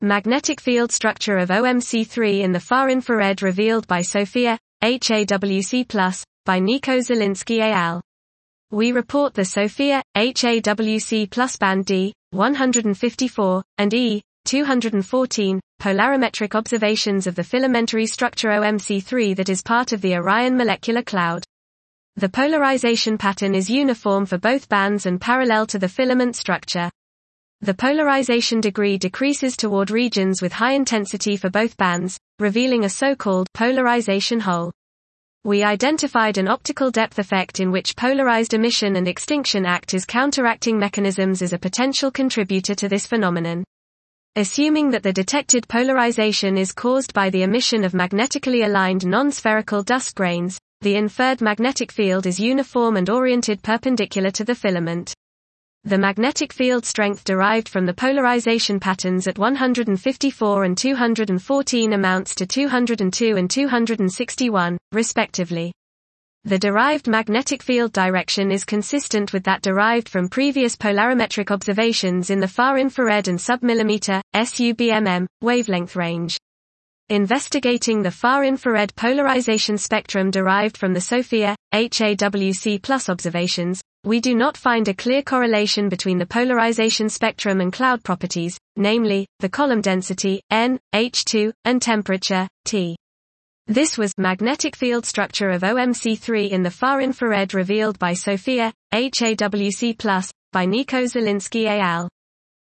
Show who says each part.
Speaker 1: Magnetic field structure of OMC3 in the far infrared revealed by SOFIA, HAWC+, by Nico Zielinski et al. We report the SOFIA, HAWC+ band D, 154, and E, 214, polarimetric observations of the filamentary structure OMC3 that is part of the Orion molecular cloud. The polarization pattern is uniform for both bands and parallel to the filament structure. The polarization degree decreases toward regions with high intensity for both bands, revealing a so-called polarization hole. We identified an optical depth effect in which polarized emission and extinction act as counteracting mechanisms as a potential contributor to this phenomenon. Assuming that the detected polarization is caused by the emission of magnetically aligned non-spherical dust grains, the inferred magnetic field is uniform and oriented perpendicular to the filament. The magnetic field strength derived from the polarization patterns at 154 and 214 amounts to 202 and 261, respectively. The derived magnetic field direction is consistent with that derived from previous polarimetric observations in the far infrared and sub-millimeter, SUBMM, wavelength range. Investigating the far infrared polarization spectrum derived from the SOFIA, HAWC+ observations, we do not find a clear correlation between the polarization spectrum and cloud properties, namely, the column density, N, H2, and temperature, T. This was magnetic field structure of OMC3 in the far infrared revealed by SOFIA, HAWC+, by Nico Zielinski et al.